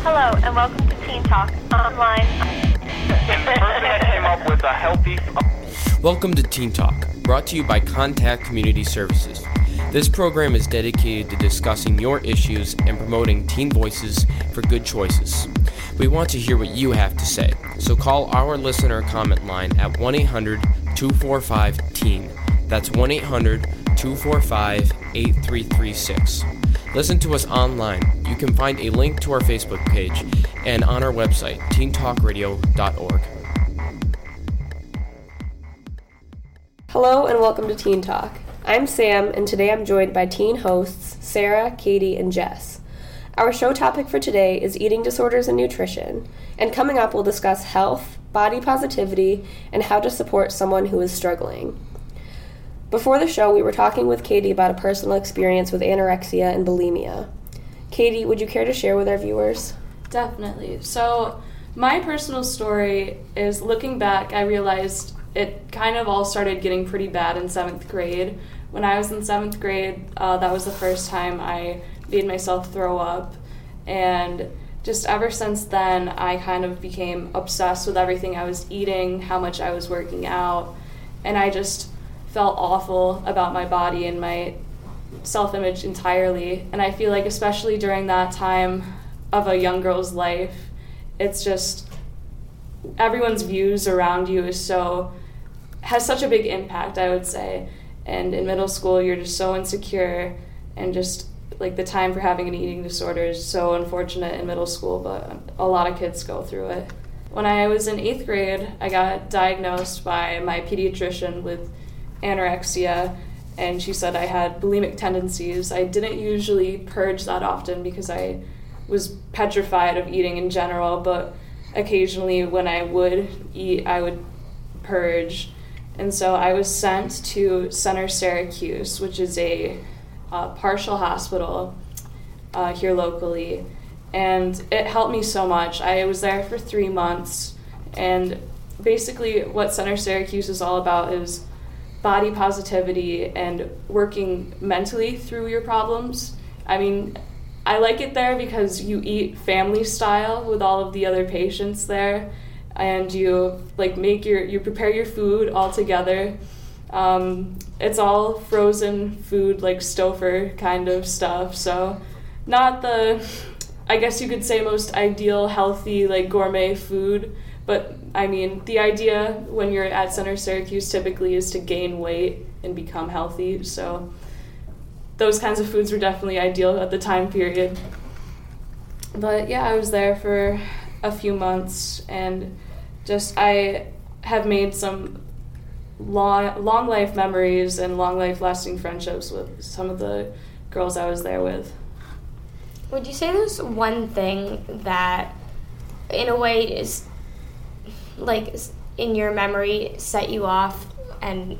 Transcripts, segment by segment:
Hello, and welcome to Teen Talk Online. And the person that came up with a healthy... Welcome to Teen Talk, brought to you by Contact Community Services. This program is dedicated to discussing your issues and promoting teen voices for good choices. We want to hear what you have to say, so call our listener comment line at 1-800-245-TEEN. That's 1-800-245-8336. Listen to us online. You can find a link to our Facebook page and on our website, teentalkradio.org. Hello and welcome to Teen Talk. I'm Sam, and today I'm joined by teen hosts Sarah, Katie, and Jess. Our show topic for today is eating disorders and nutrition, and coming up we'll discuss health, body positivity, and how to support someone who is struggling. Before the show, we were talking with Katie about a personal experience with anorexia and bulimia. Katie, would you care to share with our viewers? Definitely. So my personal story is, looking back, I realized it kind of all started getting pretty bad in 7th grade. When I was in 7th grade, that was the first time I made myself throw up. And just ever since then, I kind of became obsessed with everything I was eating, how much I was working out, and I just felt awful about my body and my self-image entirely. And I feel like especially during that time of a young girl's life, it's just everyone's views around you has such a big impact, I would say. And in middle school, you're just so insecure, and just like the time for having an eating disorder is so unfortunate in middle school, but a lot of kids go through it. When I was in 8th grade, I got diagnosed by my pediatrician with anorexia, and she said I had bulimic tendencies. I didn't usually purge that often because I was petrified of eating in general, but occasionally when I would eat, I would purge. And so I was sent to Center Syracuse, which is a partial hospital here locally, and it helped me so much. I was there for 3 months, and basically what Center Syracuse is all about is body positivity and working mentally through your problems. I mean, I like it there because you eat family style with all of the other patients there, and you you prepare your food all together. It's all frozen food, like Stouffer kind of stuff, so not the, I guess you could say, most ideal healthy like gourmet food, but I mean the idea when you're at Center Syracuse typically is to gain weight and become healthy, so those kinds of foods were definitely ideal at the time period. But yeah, I was there for a few months, and just I have made some long life memories and long life lasting friendships with some of the girls I was there with. Would you say there's one thing that in a way is like in your memory set you off, and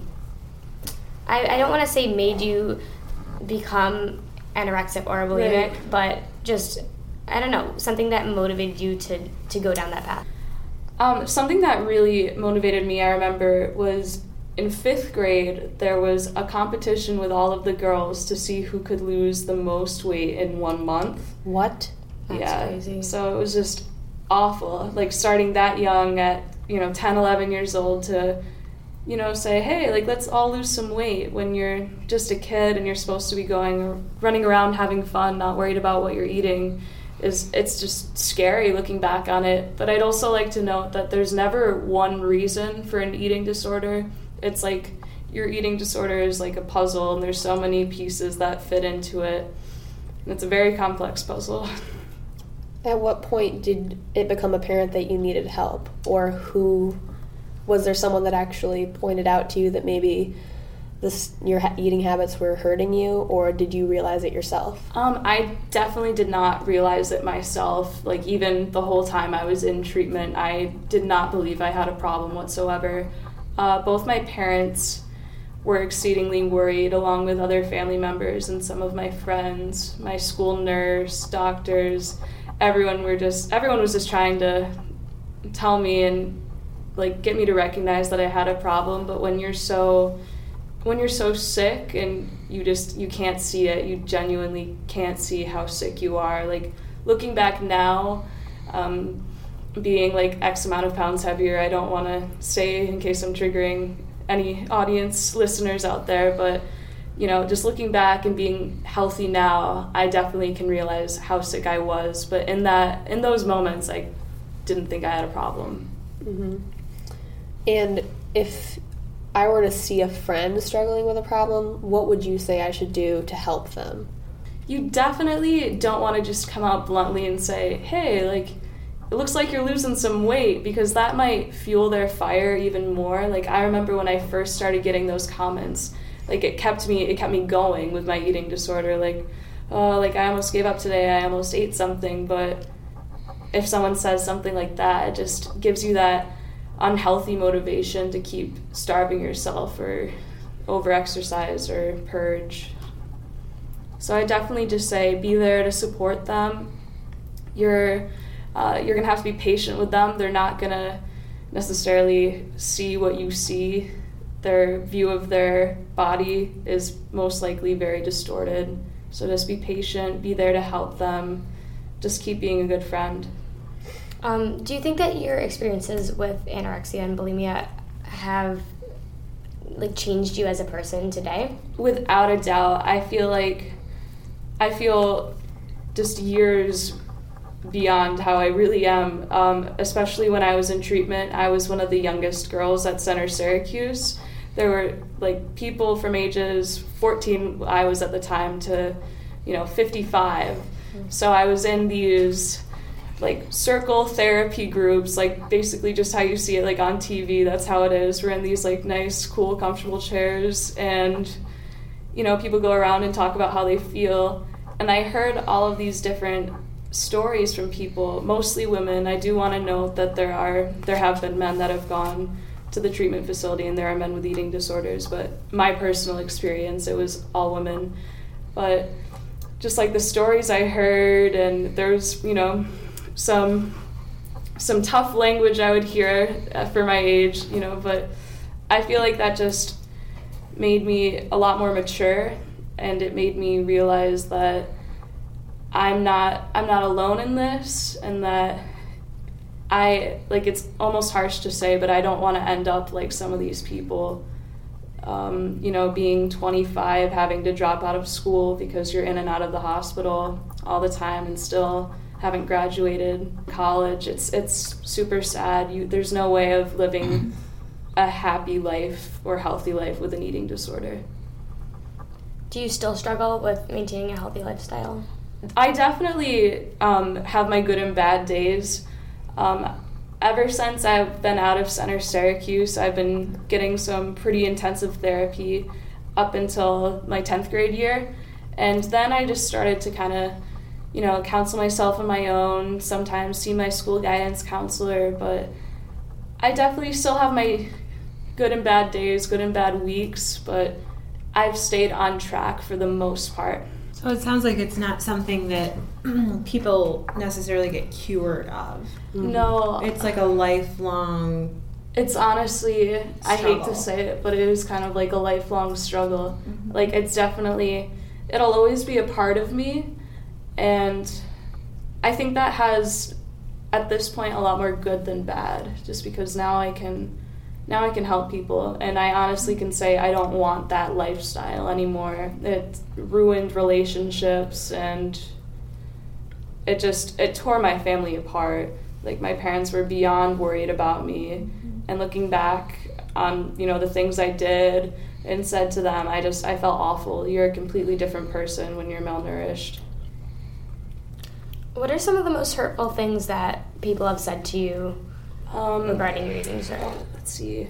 I don't want to say made you become anorexic or bulimic, right, but just, I don't know, something that motivated you to go down that path? Something that really motivated me, I remember, was in 5th grade, there was a competition with all of the girls to see who could lose the most weight in 1 month. What? That's crazy. So it was just awful, like starting that young at 10, 11 years old to say, hey, like let's all lose some weight when you're just a kid and you're supposed to be running around having fun, not worried about what you're eating. It's just scary looking back on it. But I'd also like to note that there's never one reason for an eating disorder. It's like your eating disorder is like a puzzle, and there's so many pieces that fit into it. And it's a very complex puzzle. At what point did it become apparent that you needed help? Or was there someone that actually pointed out to you that maybe your eating habits were hurting you, or did you realize it yourself? I definitely did not realize it myself. Like, even the whole time I was in treatment, I did not believe I had a problem whatsoever. Both my parents were exceedingly worried, along with other family members and some of my friends, my school nurse, doctors. Everyone was just trying to tell me and like get me to recognize that I had a problem. But when you're so sick and you can't see it, you genuinely can't see how sick you are. Like, looking back now, being like X amount of pounds heavier. I don't want to say in case I'm triggering any audience listeners out there, but just looking back and being healthy now, I definitely can realize how sick I was. But in those moments, I didn't think I had a problem. Mm-hmm. And if I were to see a friend struggling with a problem, what would you say I should do to help them? You definitely don't want to just come out bluntly and say, hey, like, it looks like you're losing some weight, because that might fuel their fire even more. Like, I remember when I first started getting those comments, like, it kept me going with my eating disorder. Like, oh, like, I almost gave up today, I almost ate something. But if someone says something like that, it just gives you that unhealthy motivation to keep starving yourself or overexercise or purge. So I definitely just say be there to support them. You're gonna have to be patient with them. They're not gonna necessarily see what you see. Their view of their body is most likely very distorted. So just be patient, be there to help them, just keep being a good friend. Do you think that your experiences with anorexia and bulimia have changed you as a person today? Without a doubt. I feel just years beyond how I really am, especially when I was in treatment. I was one of the youngest girls at Center Syracuse. There were people from ages 14, I was at the time, to 55. So I was in these circle therapy groups, basically just how you see it on TV. That's how it is. We're in these nice, cool, comfortable chairs, and people go around and talk about how they feel. And I heard all of these different stories from people, mostly women. I do want to note that there have been men that have gone to the treatment facility, and there are men with eating disorders, but my personal experience, it was all women. But just the stories I heard, and there's some tough language I would hear for my age, but I feel like that just made me a lot more mature, and it made me realize that I'm not alone in this, and that it's almost harsh to say, but I don't want to end up like some of these people, being 25, having to drop out of school because you're in and out of the hospital all the time and still haven't graduated college. It's super sad. There's no way of living a happy life or healthy life with an eating disorder. Do you still struggle with maintaining a healthy lifestyle? I definitely have my good and bad days. Ever since I've been out of Center Syracuse, I've been getting some pretty intensive therapy up until my 10th grade year. And then I just started to kind of, counsel myself on my own, sometimes see my school guidance counselor. But I definitely still have my good and bad days, good and bad weeks, but I've stayed on track for the most part. So it sounds like it's not something that people necessarily get cured of. No. It's like a lifelong It's honestly, struggle. I hate to say it, but it is kind of like a lifelong struggle. Mm-hmm. It's definitely, it'll always be a part of me, and I think that has, at this point, a lot more good than bad, just because now I can help people, and I honestly can say I don't want that lifestyle anymore. It ruined relationships, and it tore my family apart. My parents were beyond worried about me, and looking back on, the things I did and said to them, I felt awful. You're a completely different person when you're malnourished. What are some of the most hurtful things that people have said to you regarding your eating disorder? Let's see.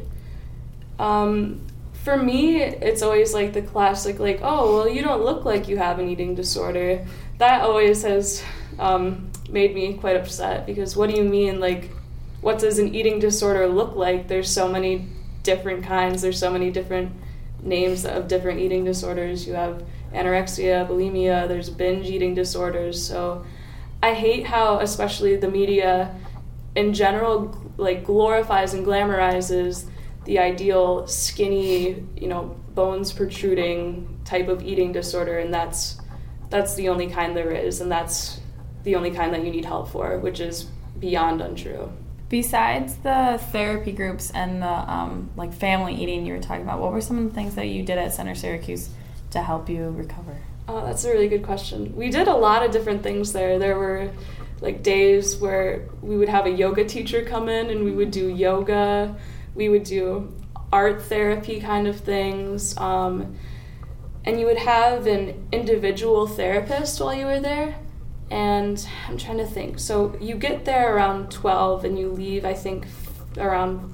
For me, it's always the classic, oh, well, you don't look like you have an eating disorder. That always has made me quite upset, because what do you mean, what does an eating disorder look like? There's so many different kinds. There's so many different names of different eating disorders. You have anorexia, bulimia, there's binge eating disorders. So I hate how, especially the media in general, glorifies and glamorizes the ideal skinny, bones protruding type of eating disorder, and that's the only kind there is, and that's the only kind that you need help for, which is beyond untrue. Besides the therapy groups and the family eating you were talking about, what were some of the things that you did at Center Syracuse to help you recover? Oh, that's a really good question. We did a lot of different things there. There were days where we would have a yoga teacher come in and we would do yoga. We would do art therapy kind of things. And you would have an individual therapist while you were there. And I'm trying to think. So you get there around 12 and you leave, I think, around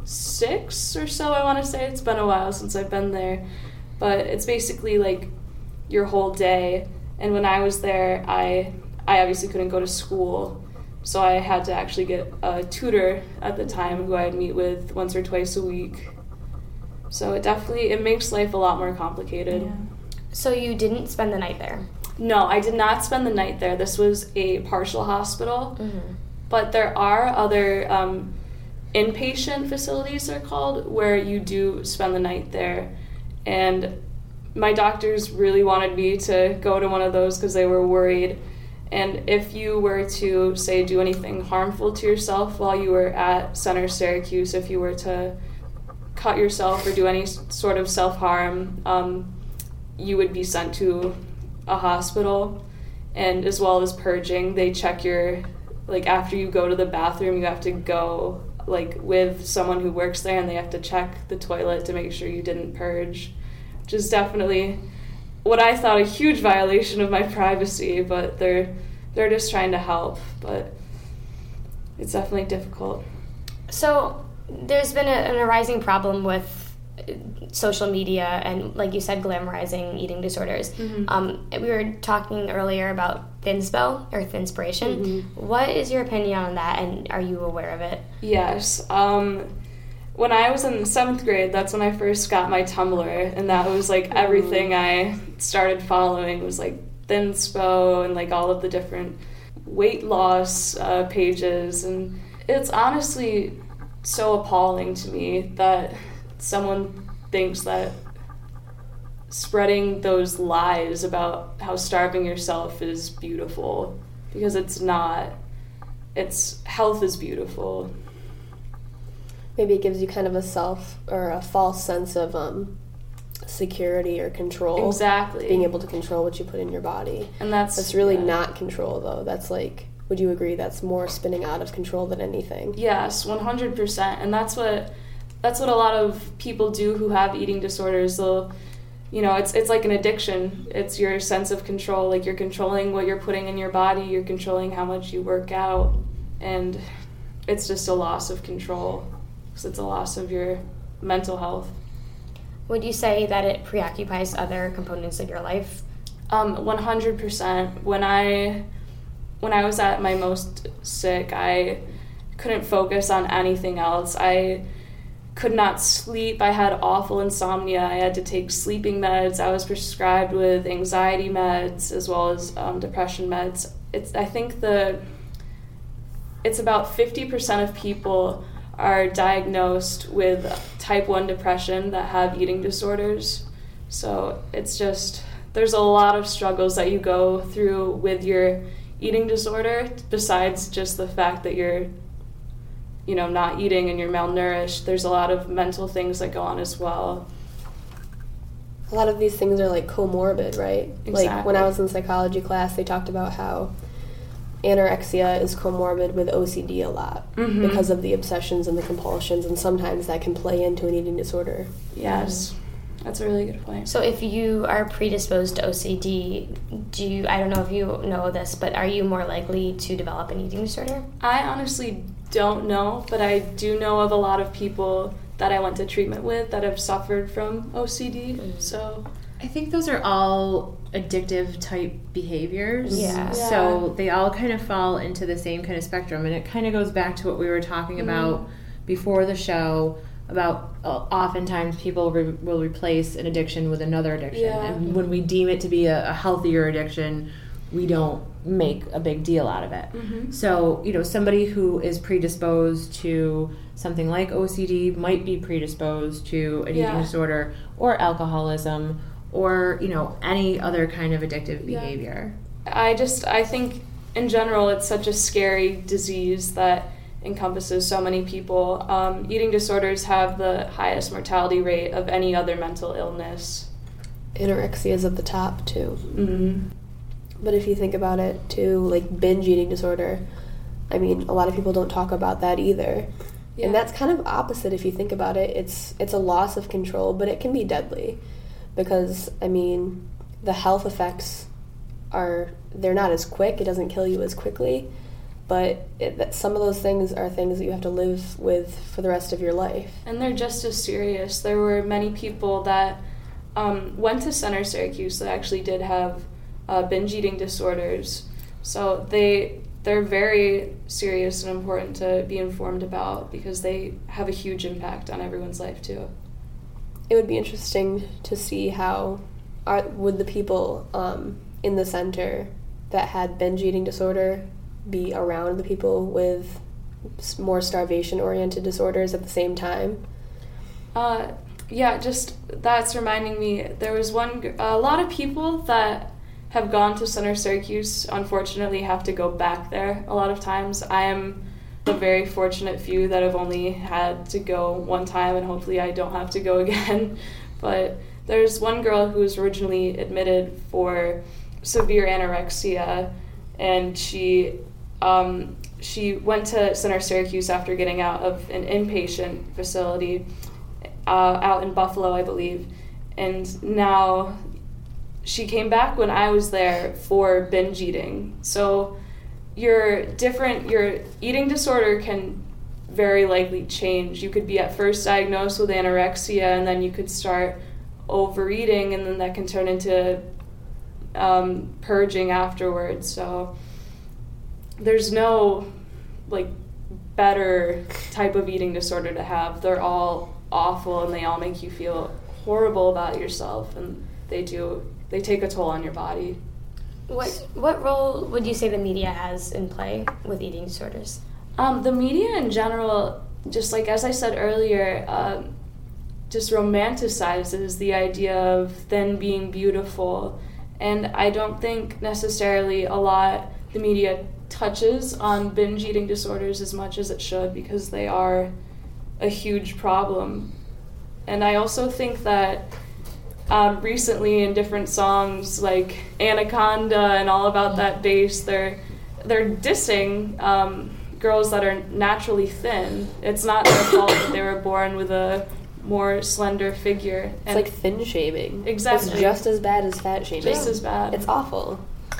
6 or so, I want to say. It's been a while since I've been there. But it's basically your whole day. And when I was there, I obviously couldn't go to school. So I had to actually get a tutor at the time who I'd meet with once or twice a week. So it makes life a lot more complicated. Yeah. So you didn't spend the night there? No, I did not spend the night there. This was a partial hospital. Mm-hmm. But there are other inpatient facilities, they're called, where you do spend the night there. And my doctors really wanted me to go to one of those because they were worried. And if you were to, say, do anything harmful to yourself while you were at Center Syracuse, if you were to cut yourself or do any sort of self-harm, you would be sent to a hospital. And as well as purging, they check your, after you go to the bathroom, you have to go, with someone who works there, and they have to check the toilet to make sure you didn't purge, which is definitely what I thought a huge violation of my privacy, but they're just trying to help, but it's definitely difficult. So there's been an arising problem with social media and, like you said, glamorizing eating disorders. Mm-hmm. We were talking earlier about Thinspo or Thinspiration. Mm-hmm. What is your opinion on that, and are you aware of it? Yes. When I was in 7th grade, that's when I first got my Tumblr, and that was everything I started following was Thinspo and all of the different weight loss pages, and it's honestly so appalling to me that someone thinks that spreading those lies about how starving yourself is beautiful, because it's not. Health is beautiful. Maybe it gives you kind of a false sense of security or control. Exactly. Being able to control what you put in your body. And that's really not control, though. That's would you agree that's more spinning out of control than anything? Yes, 100%. And that's what a lot of people do who have eating disorders. They'll, it's like an addiction. It's your sense of control. You're controlling what you're putting in your body. You're controlling how much you work out. And it's just a loss of control. Because it's a loss of your mental health. Would you say that it preoccupies other components of your life? 100%. When I was at my most sick, I couldn't focus on anything else. I could not sleep. I had awful insomnia. I had to take sleeping meds. I was prescribed with anxiety meds as well as depression meds. I think it's about 50% of people are diagnosed with type 1 depression that have eating disorders. So it's just, there's a lot of struggles that you go through with your eating disorder, besides just the fact that you're, not eating and you're malnourished. There's a lot of mental things that go on as well. A lot of these things are comorbid, right? Exactly. When I was in psychology class, they talked about how anorexia is comorbid with OCD a lot because of the obsessions and the compulsions, and sometimes that can play into an eating disorder. Yes, that's a really good point. So if you are predisposed to OCD, I don't know if you know this, but are you more likely to develop an eating disorder? I honestly don't know, but I do know of a lot of people that I went to treatment with that have suffered from OCD, so... I think those are all addictive type behaviors. Yeah. So they all kind of fall into the same kind of spectrum. And it kind of goes back to what we were talking about before the show, about oftentimes people will replace an addiction with another addiction. Yeah. And when we deem it to be a healthier addiction, we don't make a big deal out of it. Mm-hmm. So, somebody who is predisposed to something like OCD might be predisposed to an eating disorder or alcoholism or, any other kind of addictive behavior. I think in general, it's such a scary disease that encompasses so many people. Eating disorders have the highest mortality rate of any other mental illness. Anorexia is at the top, too. Mm-hmm. But if you think about it, too, like binge eating disorder, I mean, a lot of people don't talk about that either. Yeah. And that's kind of opposite if you think about it. It's a loss of control, but it can be deadly. Because, I mean, the health effects they're not as quick. It doesn't kill you as quickly. But some of those things are things that you have to live with for the rest of your life. And they're just as serious. There were many people that went to Center Syracuse that actually did have binge eating disorders. So they're very serious and important to be informed about because they have a huge impact on everyone's life too. It would be interesting to see how would the people in the center that had binge eating disorder be around the people with more starvation-oriented disorders at the same time. Yeah, just that's reminding me, there was a lot of people that have gone to Center Syracuse, unfortunately, have to go back there a lot of times. I am the very fortunate few that have only had to go one time, and hopefully I don't have to go again. But there's one girl who was originally admitted for severe anorexia, and she went to Center Syracuse after getting out of an inpatient facility out in Buffalo, I believe. And now she came back when I was there for binge eating. So your eating disorder can very likely change. You could be at first diagnosed with anorexia, and then you could start overeating, and then that can turn into purging afterwards. So there's no better type of eating disorder to have. They're all awful, and they all make you feel horrible about yourself, and they take a toll on your body. What role would you say the media has in play with eating disorders? The media in general, just like as I said earlier, just romanticizes the idea of thin being beautiful, and I don't think necessarily the media touches on binge eating disorders as much as it should, because they are a huge problem. And I also think that recently in different songs like Anaconda and All About That Bass, they're dissing girls that are naturally thin. It's not their fault that they were born with a more slender figure. It's like thin shaming. Exactly. It's just as bad as fat shaming. Just as bad. It's awful.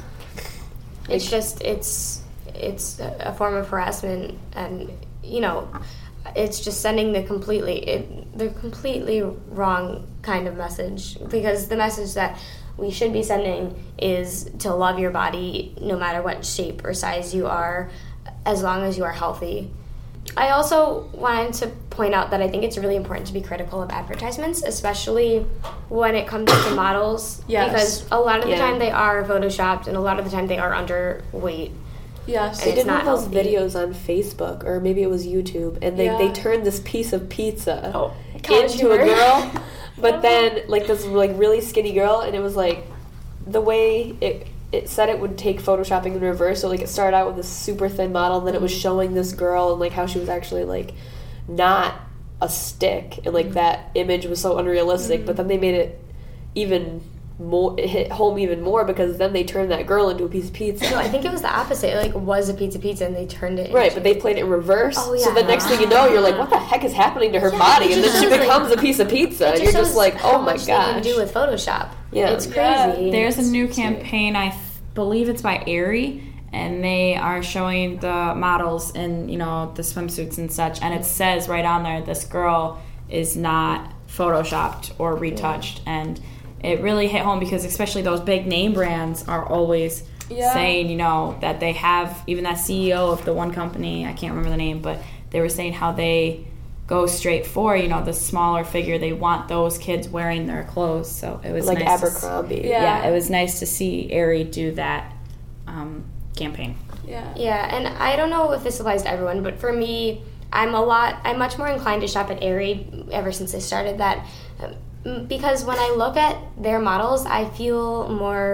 It's a form of harassment, and it's just sending the completely wrong kind of message, because the message that we should be sending is to love your body no matter what shape or size you are, as long as you are healthy. I also wanted to point out that I think it's really important to be critical of advertisements, especially when it comes to models. Yes. Because a lot of the time they are photoshopped, and a lot of the time they are underweight. Yes. They did one of those videos on Facebook, or maybe it was YouTube, and they turned this piece of pizza into a girl, but then this really skinny girl, and it was the way it said it would take photoshopping in reverse. So it started out with this super thin model, and then it was showing this girl and how she was actually not a stick, and that image was so unrealistic. But then they made it even more, it hit home even more, because then they turned that girl into a piece of pizza. No, I think it was the opposite. It was a pizza, and they turned it right, but they played it in reverse. Oh, yeah. So the next thing you know, you're like, what the heck is happening to her body? And then she becomes a piece of pizza, and you're just like, oh my gosh. How much they can do with Photoshop. Yeah. It's crazy. Yeah. There's a new campaign, I believe it's by Aerie, and they are showing the models in the swimsuits and such, and it says right on there, this girl is not photoshopped or retouched. And it really hit home, because especially those big name brands are always saying that they have, even that CEO of the one company, I can't remember the name, but they were saying how they go straight for the smaller figure. They want those kids wearing their clothes. So it was like nice Abercrombie. Yeah, it was nice to see Aerie do that campaign. Yeah, and I don't know if this applies to everyone, but for me, I'm much more inclined to shop at Aerie ever since they started that, because when I look at their models, I feel more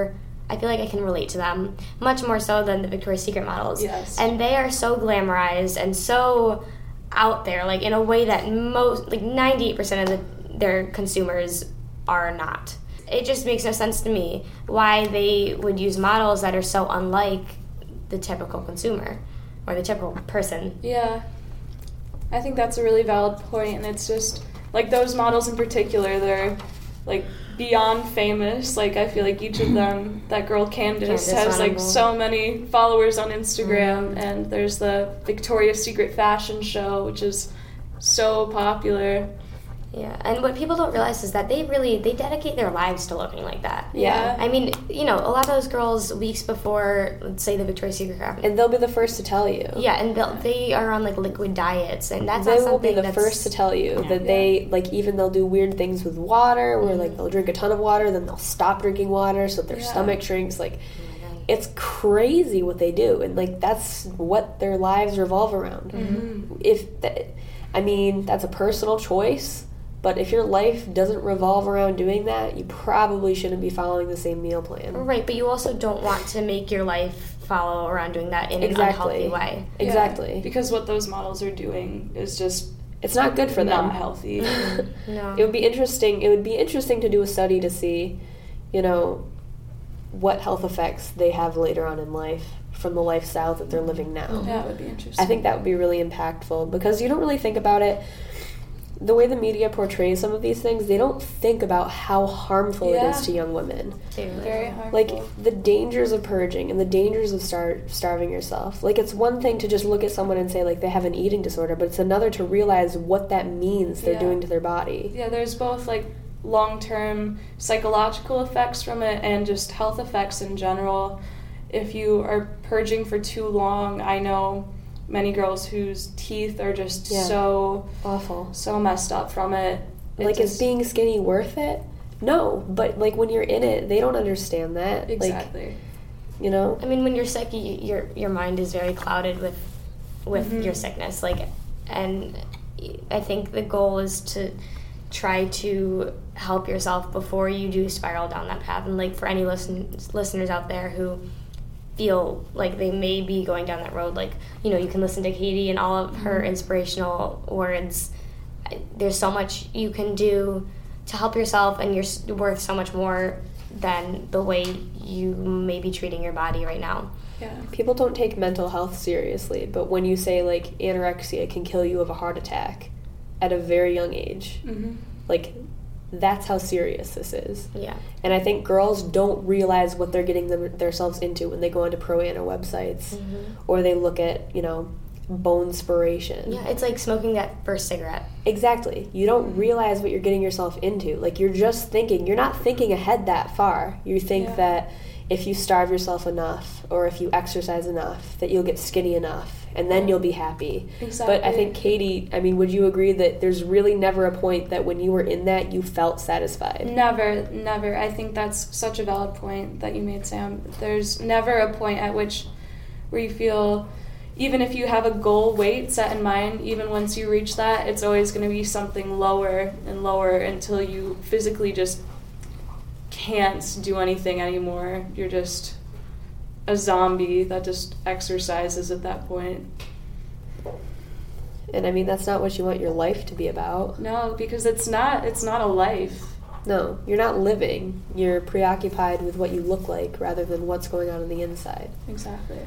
I feel like I can relate to them much more so than the Victoria's Secret models. Yes. And they are so glamorized and so out there, like in a way that most, like 98% of their consumers are not. It just makes no sense to me why they would use models that are so unlike the typical consumer or the typical person. Yeah. I think that's a really valid point, and it's just, like, those models in particular, they're, like, beyond famous. Like, I feel like each of them, that girl Candace has, like, so many followers on Instagram, and there's the Victoria's Secret fashion show, which is so popular. Yeah, and what people don't realize is that they dedicate their lives to looking like that. Yeah. I mean, you know, a lot of those girls weeks before, let's say, the Victoria's Secret craft. And they'll be the first to tell you. Yeah, and they are on, like, liquid diets, and that's They not will something be the first to tell you that they, like, even they'll do weird things with water, where, like, they'll drink a ton of water, then they'll stop drinking water so their stomach shrinks. Like, it's crazy what they do, and, like, that's what their lives revolve around. I mean, that's a personal choice. But if your life doesn't revolve around doing that, you probably shouldn't be following the same meal plan. Right, but you also don't want to make your life follow around doing that in an unhealthy way. Exactly. Yeah, because what those models are doing is just... It's not good for them. Not healthy. No. It would be interesting to do a study to see, you know, what health effects they have later on in life from the lifestyle that they're living now. Yeah, it would be interesting. I think that would be really impactful because you don't really think about it. The way the media portrays some of these things, they don't think about how harmful it is to young women. Very harmful. Like, the dangers of purging and the dangers of starving yourself. Like, it's one thing to just look at someone and say, like, they have an eating disorder, but it's another to realize what that means they're doing to their body. Yeah, there's both, like, long-term psychological effects from it and just health effects in general. If you are purging for too long, I know many girls whose teeth are just so awful, so messed up from it. Like, is being skinny worth it? No, but, like, when you're in it, they don't understand that. Exactly. Like, you know? I mean, when you're sick, your mind is very clouded with your sickness. Like, and I think the goal is to try to help yourself before you do spiral down that path. And, like, for any listeners out there who feel like they may be going down that road, like, you know, you can listen to Katie and all of her inspirational words. There's so much you can do to help yourself, and you're worth so much more than the way you may be treating your body right now. Yeah. People don't take mental health seriously, but when you say, like, anorexia can kill you of a heart attack at a very young age, like, that's how serious this is. Yeah. And I think girls don't realize what they're getting themselves into when they go onto pro-ana websites or they look at, you know, Bonespiration. Yeah, it's like smoking that first cigarette. Exactly. You don't realize what you're getting yourself into. Like, you're just thinking, you're not thinking ahead that far. You think that if you starve yourself enough or if you exercise enough, that you'll get skinny enough and then you'll be happy. Exactly. But I think, Katie, I mean, would you agree that there's really never a point that when you were in that, you felt satisfied? Never. I think that's such a valid point that you made, Sam. There's never a point at which where you feel, even if you have a goal weight set in mind, even once you reach that, it's always going to be something lower and lower until you physically just can't do anything anymore. You're just a zombie that just exercises at that point. And I mean, that's not what you want your life to be about. No, because it's not a life. No, you're not living. You're preoccupied with what you look like rather than what's going on the inside. Exactly.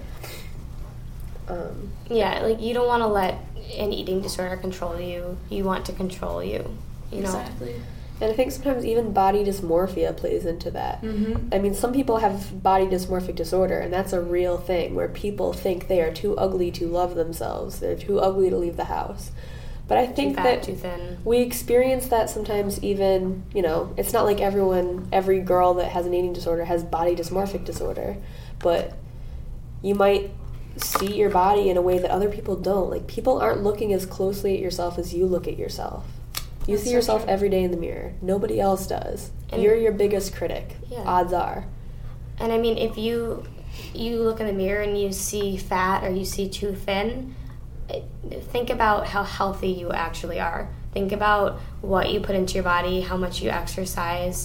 Yeah, like, you don't want to let an eating disorder control you. You want to control you, you know? Exactly. And I think sometimes even body dysmorphia plays into that. Mm-hmm. I mean, some people have body dysmorphic disorder, and that's a real thing where people think they are too ugly to love themselves. They're too ugly to leave the house. But I think too fat, that too thin. we experience that sometimes even, you know, it's not like every girl that has an eating disorder has body dysmorphic disorder, but you might see your body in a way that other people don't. Like, people aren't looking as closely at yourself as you look at yourself. You see yourself every day in the mirror. Nobody else does. And you're your biggest critic. Yeah. Odds are. And I mean, if you look in the mirror and you see fat or you see too thin, think about how healthy you actually are. Think about what you put into your body, how much you exercise,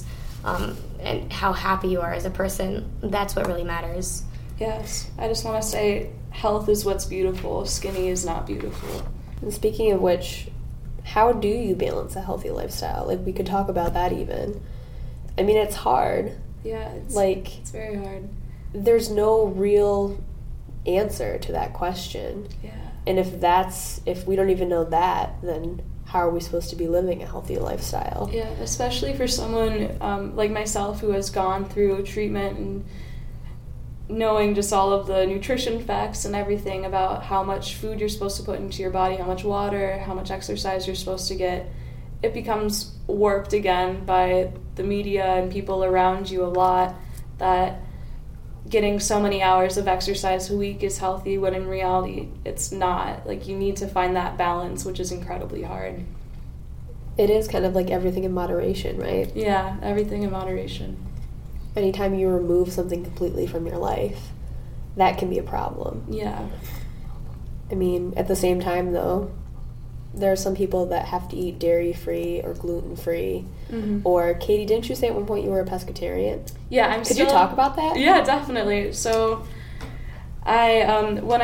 and how happy you are as a person. That's what really matters. Yes, I just want to say health is what's beautiful. Skinny is not beautiful. And speaking of which, how do you balance a healthy lifestyle? Like, we could talk about that even. I mean, it's hard. Yeah, it's very hard. There's no real answer to that question. Yeah. And if we don't even know that, then how are we supposed to be living a healthy lifestyle? Yeah, especially for someone like myself who has gone through treatment and knowing just all of the nutrition facts and everything about how much food you're supposed to put into your body, how much water, how much exercise you're supposed to get. It becomes warped again by the media and people around you a lot, that getting so many hours of exercise a week is healthy, when in reality it's not. Like, you need to find that balance, which is incredibly hard. It is kind of like everything in moderation, right? Yeah, everything in moderation. Anytime you remove something completely from your life, that can be a problem. Yeah. I mean, at the same time, though, there are some people that have to eat dairy-free or gluten-free. Mm-hmm. Or, Katie, didn't you say at one point you were a pescatarian? Yeah, Could you talk about that? Yeah, definitely. So, when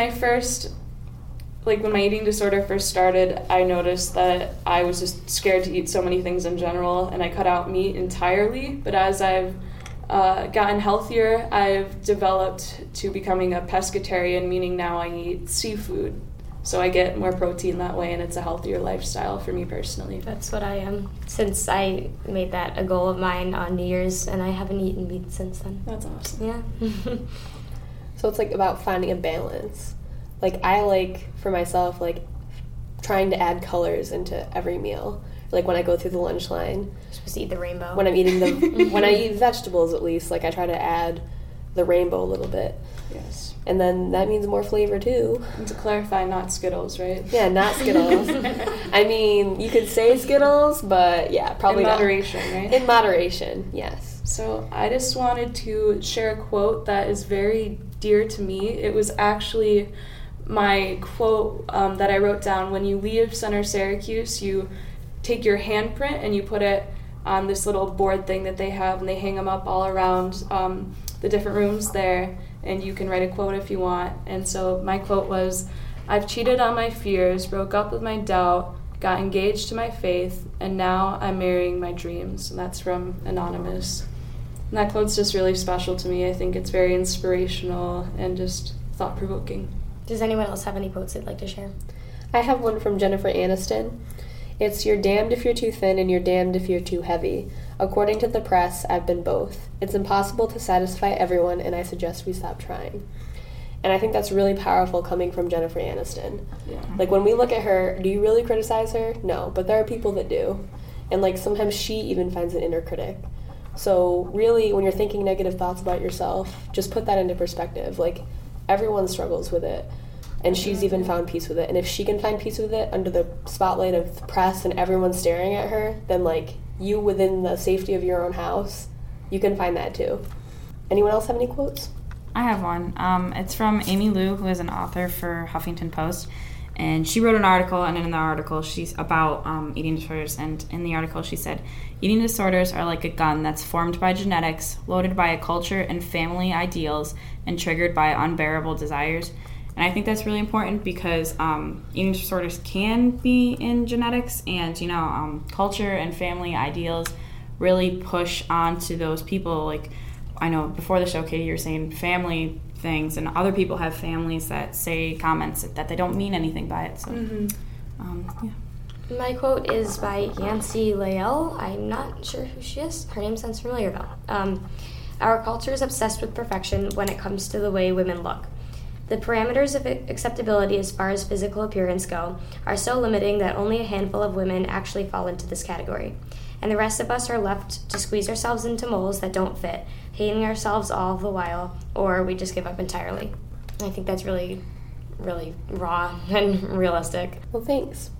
my eating disorder first started, I noticed that I was just scared to eat so many things in general, and I cut out meat entirely. But as I've gotten healthier, I've developed to becoming a pescatarian, meaning now I eat seafood. So I get more protein that way, and it's a healthier lifestyle for me personally. That's what I am, since I made that a goal of mine on New Year's, and I haven't eaten meat since then. That's awesome. Yeah. So it's like about finding a balance. Like, I like, for myself, like, trying to add colors into every meal. Like, when I go through the lunch line. You're supposed to eat the rainbow. When I'm eating when I eat vegetables, at least, like, I try to add the rainbow a little bit. Yes. And then that means more flavor, too. And to clarify, not Skittles, right? Yeah, not Skittles. I mean, you could say Skittles, but yeah, probably not. In moderation, right? In moderation, yes. So I just wanted to share a quote that is very dear to me. It was actually my quote that I wrote down. When you leave Center Syracuse, you take your handprint and you put it on this little board thing that they have, and they hang them up all around the different rooms there, and you can write a quote if you want. And so my quote was, "I've cheated on my fears, broke up with my doubt, got engaged to my faith, and now I'm marrying my dreams." And that's from Anonymous. And that quote's just really special to me. I think it's very inspirational and just thought-provoking. Does anyone else have any quotes they'd like to share? I have one from Jennifer Aniston. It's, "You're damned if you're too thin and you're damned if you're too heavy. According to the press, I've been both. It's impossible to satisfy everyone, and I suggest we stop trying." And I think that's really powerful coming from Jennifer Aniston. Yeah. Like, when we look at her, do you really criticize her? No, but there are people that do. And, like, sometimes she even finds an inner critic. So really, when you're thinking negative thoughts about yourself, just put that into perspective. Like, everyone struggles with it. And she's even found peace with it. And if she can find peace with it under the spotlight of the press and everyone staring at her, then, like, you within the safety of your own house, you can find that too. Anyone else have any quotes? I have one. It's from Amy Liu, who is an author for Huffington Post. And she wrote an article, and in the article she's about eating disorders. And in the article she said, "Eating disorders are like a gun that's formed by genetics, loaded by a culture and family ideals, and triggered by unbearable desires." And I think that's really important because eating disorders can be in genetics, and, culture and family ideals really push onto those people. Like, I know before the show, Katie, you were saying family things, and other people have families that say comments that they don't mean anything by it. So, yeah. My quote is by Yancy Lael. I'm not sure who she is. Her name sounds familiar, though. "Our culture is obsessed with perfection when it comes to the way women look. The parameters of acceptability as far as physical appearance go are so limiting that only a handful of women actually fall into this category. And the rest of us are left to squeeze ourselves into molds that don't fit, hating ourselves all the while, or we just give up entirely." I think that's really, really raw and realistic. Well, thanks.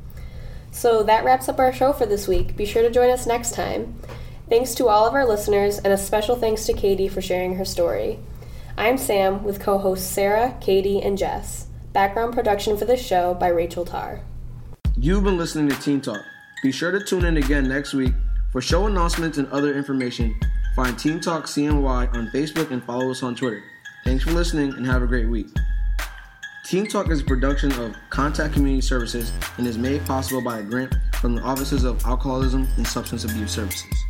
So that wraps up our show for this week. Be sure to join us next time. Thanks to all of our listeners, and a special thanks to Katie for sharing her story. I'm Sam, with co-hosts Sarah, Katie, and Jess. Background production for this show by Rachel Tarr. You've been listening to Teen Talk. Be sure to tune in again next week for show announcements and other information. Find Teen Talk CNY on Facebook and follow us on Twitter. Thanks for listening and have a great week. Teen Talk is a production of Contact Community Services and is made possible by a grant from the Offices of Alcoholism and Substance Abuse Services.